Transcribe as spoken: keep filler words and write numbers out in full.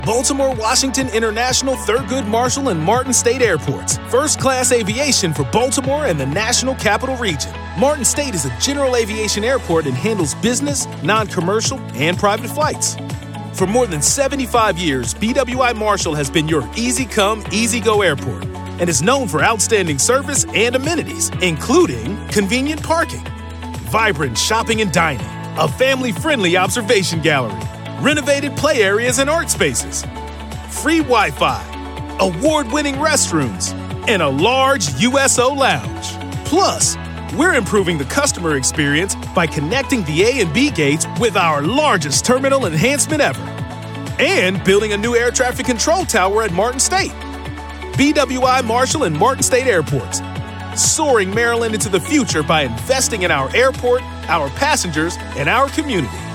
Baltimore Washington International, Thurgood Marshall, and Martin State Airports. First-class aviation for Baltimore and the National Capital Region. Martin State is a general aviation airport and handles business, non-commercial, and private flights. For more than seventy-five years, B W I Marshall has been your easy-come, easy-go airport and is known for outstanding service and amenities, including convenient parking, vibrant shopping and dining, a family-friendly observation gallery, renovated play areas and art spaces, free Wi-Fi, award-winning restrooms, and a large U S O lounge. Plus, we're improving the customer experience by connecting the A and B gates with our largest terminal enhancement ever, and building a new air traffic control tower at Martin State. B W I Marshall and Martin State Airports, soaring Maryland into the future by investing in our airport, our passengers, and our community.